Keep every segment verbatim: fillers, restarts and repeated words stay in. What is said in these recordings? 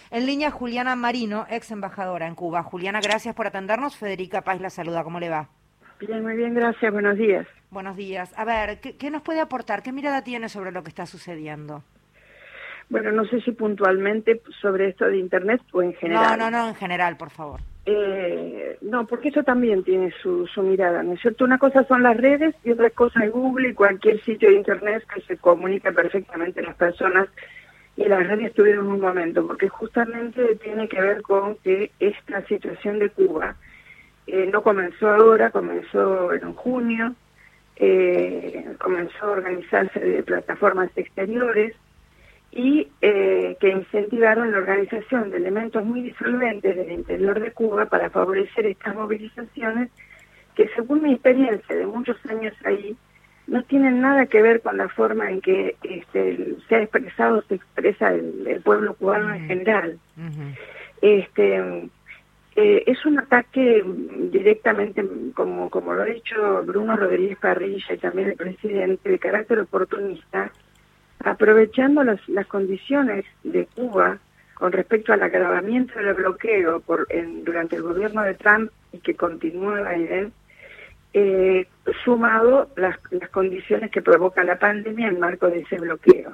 En línea Juliana Marino, ex embajadora en Cuba. Juliana, gracias por atendernos. Federica Paz la saluda. ¿Cómo le va? Bien, muy bien, gracias. Buenos días. Buenos días. A ver, ¿qué, qué nos puede aportar? ¿Qué mirada tiene sobre lo que está sucediendo? Bueno, no sé si puntualmente sobre esto de Internet o en No, general. no, no, en general, por favor. Eh, no, porque eso también tiene su, su mirada, ¿no es cierto? Una cosa son las redes y otra cosa es Google y cualquier sitio de Internet que se comunica perfectamente a las personas. Y las redes tuvieron un momento, porque justamente tiene que ver con que esta situación de Cuba eh, no comenzó ahora, comenzó en junio, eh, comenzó a organizarse de plataformas exteriores y eh, que incentivaron la organización de elementos muy disolventes del interior de Cuba para favorecer estas movilizaciones que, según mi experiencia de muchos años ahí, no tienen nada que ver con la forma en que este, se ha expresado, se expresa el, el pueblo cubano uh-huh. en general. Uh-huh. Este, eh, es un ataque directamente, como, como lo ha dicho Bruno Rodríguez Parrilla y también el presidente, de carácter oportunista, aprovechando las, las condiciones de Cuba con respecto al agravamiento del bloqueo por, en, durante el gobierno de Trump y que continúa Biden, eh, sumado las, las condiciones que provoca la pandemia en marco de ese bloqueo.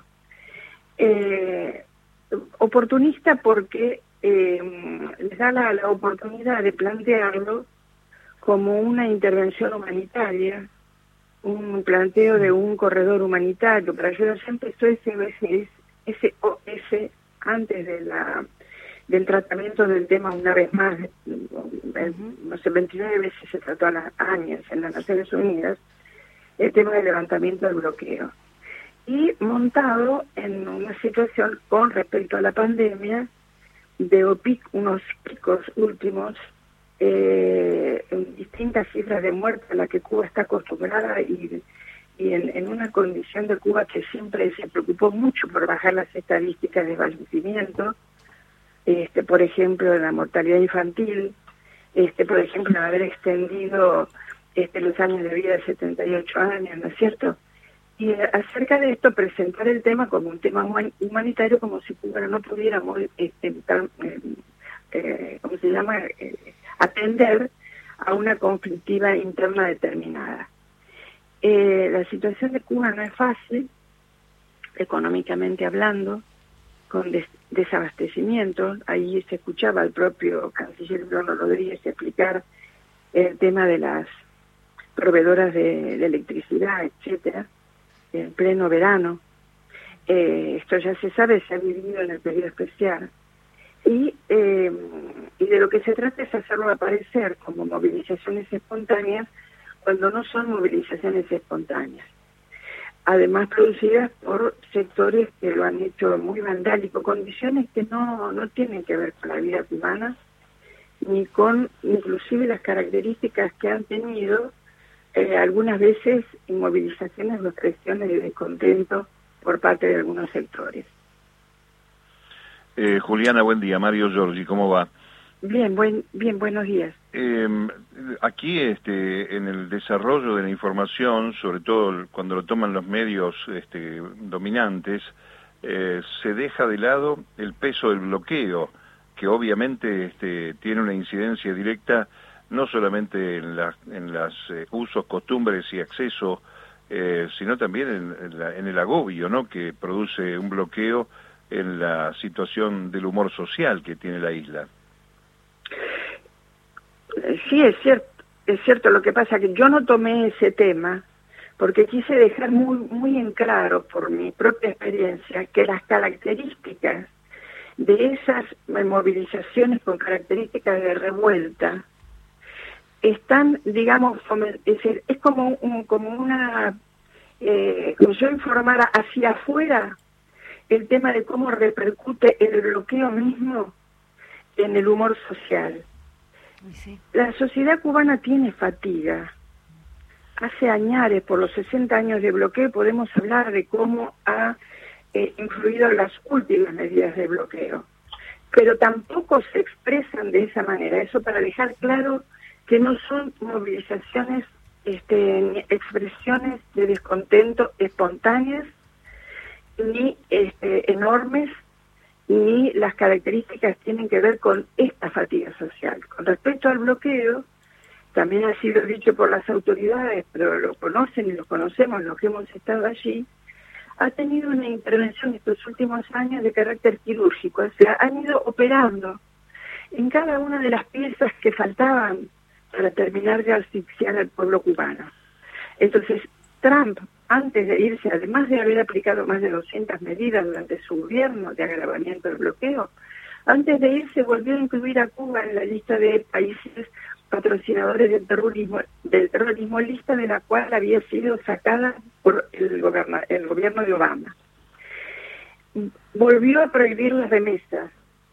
Eh, oportunista porque eh, les da la, la oportunidad de plantearlo como una intervención humanitaria, un planteo de un corredor humanitario. Para yo siempre estoy ese S O S antes de la del tratamiento del tema una vez más, no sé, veintinueve veces se trató a los años en las Naciones Unidas, el tema del levantamiento del bloqueo. Y montado en una situación con respecto a la pandemia, de unos picos últimos, eh, en distintas cifras de muerte a las que Cuba está acostumbrada y, y en, en una condición de Cuba que siempre se preocupó mucho por bajar las estadísticas de fallecimiento, este, por ejemplo, de la mortalidad infantil, este, por ejemplo, de haber extendido este, los años de vida de setenta y ocho años, ¿no es cierto? Y eh, acerca de esto, presentar el tema como un tema humanitario, como si Cuba no pudiéramos, este, tan, eh, eh, ¿cómo se llama?, eh, atender a una conflictiva interna determinada. Eh, la situación de Cuba no es fácil, económicamente hablando, con des desabastecimiento. Ahí se escuchaba al propio canciller Bruno Rodríguez explicar el tema de las proveedoras de, de electricidad, etcétera, en pleno verano. Eh, esto ya se sabe, se ha vivido en el periodo especial. Y, eh, y de lo que se trata es hacerlo aparecer como movilizaciones espontáneas cuando no son movilizaciones espontáneas. Además producidas por sectores que lo han hecho muy vandálico, condiciones que no, no tienen que ver con la vida cubana, ni con inclusive las características que han tenido eh, algunas veces en movilizaciones o expresiones de descontento por parte de algunos sectores. Eh, Juliana, buen día. Mario Giorgi, ¿cómo va? Bien, buen, bien, buenos días. Eh, aquí, este, en el desarrollo de la información, sobre todo cuando lo toman los medios este, dominantes, eh, se deja de lado el peso del bloqueo, que obviamente este, tiene una incidencia directa no solamente en, la, en los eh, usos, costumbres y acceso, eh, sino también en, en, la, en el agobio, ¿no?, que produce un bloqueo en la situación del humor social que tiene la isla. Sí, es cierto, es cierto. Lo que pasa es que yo no tomé ese tema porque quise dejar muy, muy en claro por mi propia experiencia que las características de esas movilizaciones con características de revuelta están, digamos, es decir, es como, un, como una, eh, como yo informara hacia afuera el tema de cómo repercute el bloqueo mismo en el humor social. Sí. La sociedad cubana tiene fatiga. Hace añares, por los sesenta años de bloqueo, podemos hablar de cómo ha eh, influido las últimas medidas de bloqueo. Pero tampoco se expresan de esa manera. Eso para dejar claro que no son movilizaciones, este, ni expresiones de descontento espontáneas, ni este, enormes, y las características tienen que ver con esta fatiga social. Con respecto al bloqueo, también ha sido dicho por las autoridades, pero lo conocen y lo conocemos los que hemos estado allí, ha tenido una intervención estos últimos años de carácter quirúrgico, o sea, han ido operando en cada una de las piezas que faltaban para terminar de asfixiar al pueblo cubano. Entonces, Trump, antes de irse, además de haber aplicado más de doscientas medidas durante su gobierno de agravamiento del bloqueo, antes de irse volvió a incluir a Cuba en la lista de países patrocinadores del terrorismo, del terrorismo, lista de la cual había sido sacada por el, gobierno, el gobierno de Obama. Volvió a prohibir las remesas.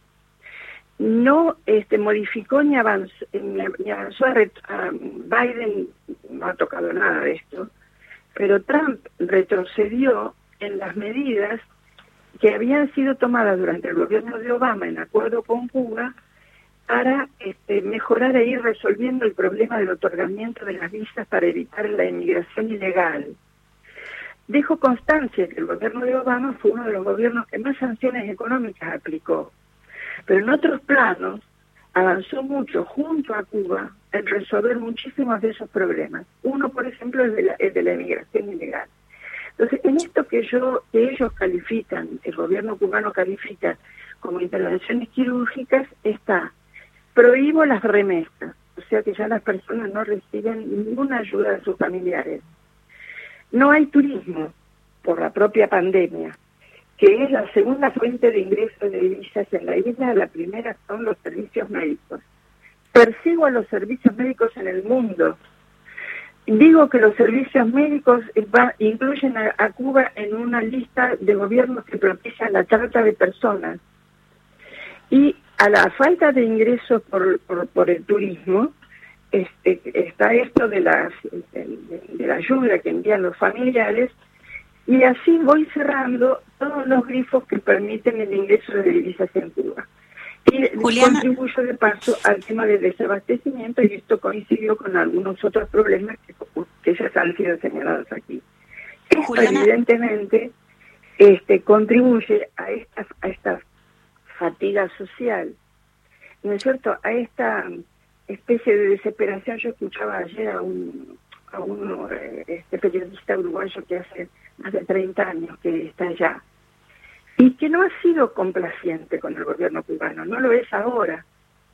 No este, modificó ni avanzó, ni avanzó a, a Biden, no ha tocado nada de esto, pero Trump retrocedió en las medidas que habían sido tomadas durante el gobierno de Obama en acuerdo con Cuba para este, mejorar e ir resolviendo el problema del otorgamiento de las visas para evitar la inmigración ilegal. Dejo constancia que el gobierno de Obama fue uno de los gobiernos que más sanciones económicas aplicó, pero en otros planos avanzó mucho junto a Cuba en resolver muchísimos de esos problemas. Uno, por ejemplo, es de la, es de la inmigración ilegal. Entonces, en esto que yo que ellos califican, el gobierno cubano califica como intervenciones quirúrgicas, está: prohíbo las remesas, o sea que ya las personas no reciben ninguna ayuda de sus familiares. No hay turismo por la propia pandemia, que es la segunda fuente de ingresos de divisas en la isla. La primera son los servicios médicos. Persigo a los servicios médicos en el mundo. Digo que los servicios médicos va, incluyen a, a Cuba en una lista de gobiernos que propician la trata de personas. Y a la falta de ingresos por, por, por el turismo, este, está esto de, las, de, de la ayuda que envían los familiares, y así voy cerrando todos los grifos que permiten el ingreso de divisas en Cuba. Y Juliana, contribuyo de paso al tema del desabastecimiento, y esto coincidió con algunos otros problemas que, que ya han sido señalados aquí. Esto Juliana, evidentemente este, contribuye a esta, a esta fatiga social, ¿no es cierto?, a esta especie de desesperación. Yo escuchaba ayer a un, a un este, periodista uruguayo que hace más de treinta años que está allá, y que no ha sido complaciente con el gobierno cubano, no lo es ahora.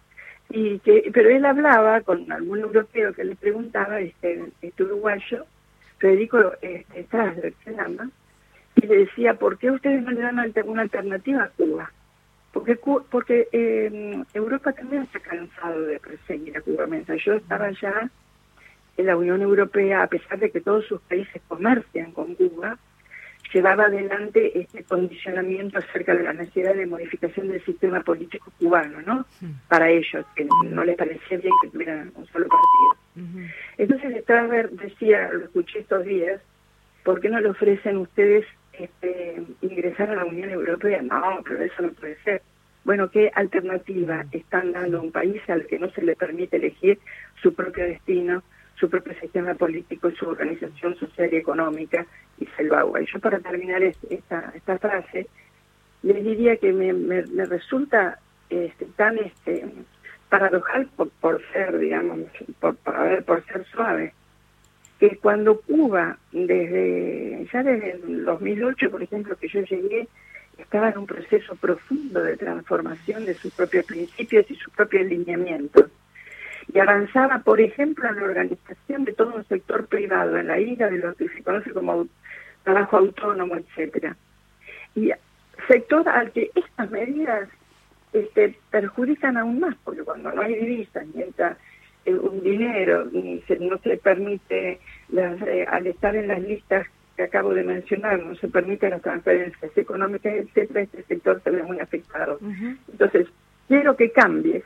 Y que, pero él hablaba con algún europeo que le preguntaba, este, este uruguayo, Federico este, Strasberg se llama, y le decía: ¿por qué ustedes no le dan una alternativa a Cuba? Porque porque eh, Europa también se ha cansado de perseguir a Cuba. Mientras yo estaba allá, en la Unión Europea, a pesar de que todos sus países comercian con Cuba, llevaba adelante este condicionamiento acerca de la necesidad de modificación del sistema político cubano, ¿no? Sí. Para ellos, que no les parecía bien que tuvieran un solo partido. Uh-huh. Entonces Strasberg decía, lo escuché estos días: ¿por qué no le ofrecen ustedes este, ingresar a la Unión Europea? No, pero eso no puede ser. Bueno, ¿qué alternativa están dando a un país al que no se le permite elegir su propio destino, su propio sistema político, su organización social y económica, y se lo hago? Y yo, para terminar esta, esta frase, les diría que me, me, me resulta este, tan este, paradojal por, por ser, digamos, por, por, a ver, por ser suave, que cuando Cuba, desde ya desde el dos mil ocho, por ejemplo, que yo llegué, estaba en un proceso profundo de transformación de sus propios principios y sus propios lineamientos, y avanzaba, por ejemplo, en la organización de todo un sector privado en la isla, de lo que se conoce como trabajo autónomo, etcétera. Y sector al que estas medidas este, perjudican aún más, porque cuando no hay divisas, ni entra eh, un dinero, ni se, no se permite, las, eh, al estar en las listas que acabo de mencionar, no se permiten las transferencias económicas, etcétera, este sector se ve muy afectado. Uh-huh. Entonces, quiero que cambie,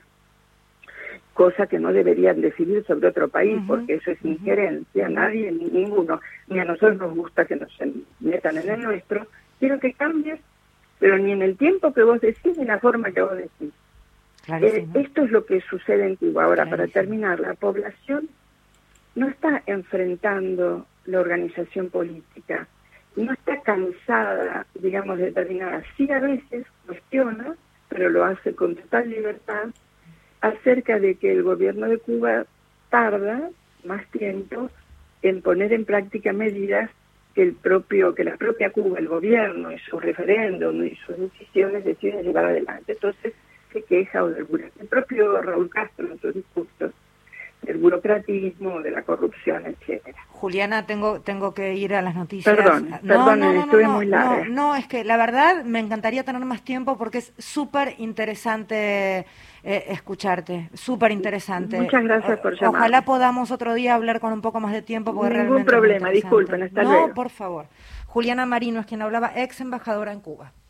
cosa que no deberían decidir sobre otro país, uh-huh, porque eso es injerencia. Uh-huh. Nadie, ni ninguno, ni a nosotros nos gusta que nos metan en el nuestro. Quiero que cambies, pero ni en el tiempo que vos decís, ni en la forma que vos decís. Eh, esto es lo que sucede en Cuba. Ahora, Clarísimo. Para terminar, la población no está enfrentando la organización política, no está cansada, digamos, de determinadas. Sí, a veces cuestiona, pero lo hace con total libertad, acerca de que el gobierno de Cuba tarda más tiempo en poner en práctica medidas que el propio, que la propia Cuba, el gobierno y su referéndum y sus decisiones deciden llevar adelante. Entonces se queja o del el propio Raúl Castro en sus discursos del burocratismo, de la corrupción, etcétera. Juliana, tengo tengo que ir a las noticias. Perdón, no, perdón, no, no, estuve no, muy larga. No, no, es que la verdad me encantaría tener más tiempo porque es súper interesante eh, escucharte, súper interesante. Muchas gracias por llamar. Ojalá podamos otro día hablar con un poco más de tiempo porque Ningún realmente problema, es muy disculpen, hasta no, luego. No, por favor. Juliana Marino es quien hablaba, ex embajadora en Cuba.